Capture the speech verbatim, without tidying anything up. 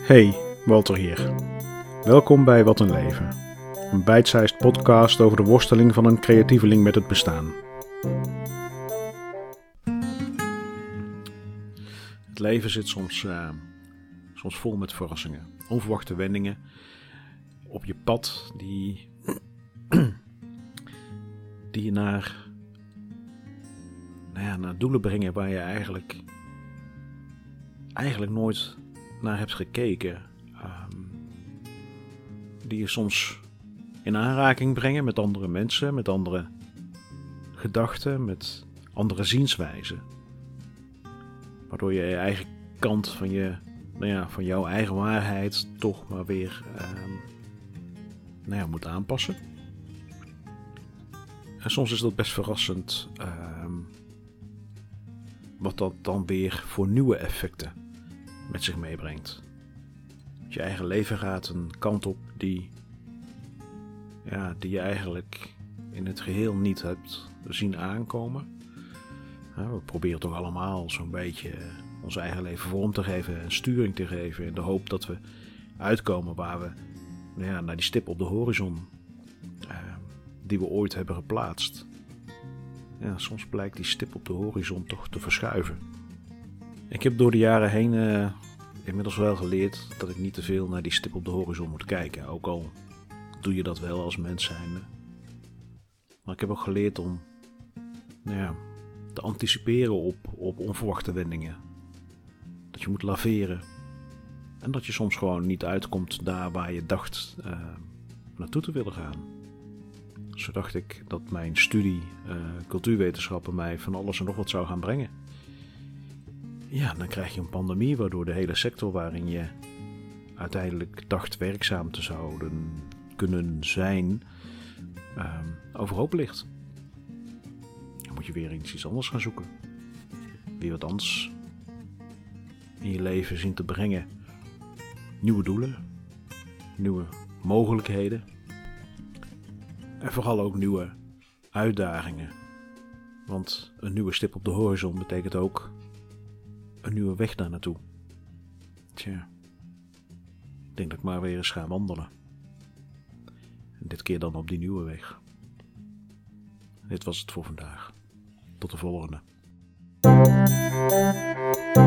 Hey, Walter hier. Welkom bij Wat een Leven. Een bite-sized podcast over de worsteling van een creatieveling met het bestaan. Het leven zit soms, uh, soms vol met verrassingen. Onverwachte wendingen op je pad die, die je naar, nou ja, naar doelen brengen waar je eigenlijk, eigenlijk nooit naar hebt gekeken. Um, die je soms in aanraking brengen met andere mensen, met andere gedachten, met andere zienswijzen. Waardoor je je eigen kant van, je, nou ja, van jouw eigen waarheid toch maar weer um, nou ja, moet aanpassen. En soms is dat best verrassend um, wat dat dan weer voor nieuwe effecten met zich meebrengt. Je eigen leven gaat een kant op die, ja, die je eigenlijk in het geheel niet hebt zien aankomen. Ja, we proberen toch allemaal zo'n beetje ons eigen leven vorm te geven en sturing te geven in de hoop dat we uitkomen waar we, nou ja, naar die stip op de horizon uh, die we ooit hebben geplaatst. Ja, soms blijkt die stip op de horizon toch te verschuiven. Ik heb door de jaren heen uh, inmiddels wel geleerd dat ik niet te veel naar die stip op de horizon moet kijken. Ook al doe je dat wel als mens zijnde. Maar ik heb ook geleerd om, nou ja, te anticiperen op, op onverwachte wendingen. Dat je moet laveren. En dat je soms gewoon niet uitkomt daar waar je dacht uh, naartoe te willen gaan. Zo dacht ik dat mijn studie uh, cultuurwetenschappen mij van alles en nog wat zou gaan brengen. Ja, dan krijg je een pandemie waardoor de hele sector waarin je uiteindelijk dacht werkzaam te zouden kunnen zijn, uh, overhoop ligt. Dan moet je weer iets anders gaan zoeken. Weer wat anders in je leven zien te brengen. Nieuwe doelen, nieuwe mogelijkheden en vooral ook nieuwe uitdagingen. Want een nieuwe stip op de horizon betekent ook een nieuwe weg daar naartoe. Tja, ik denk dat ik maar weer eens ga wandelen. En dit keer dan op die nieuwe weg. Dit was het voor vandaag. Tot de volgende.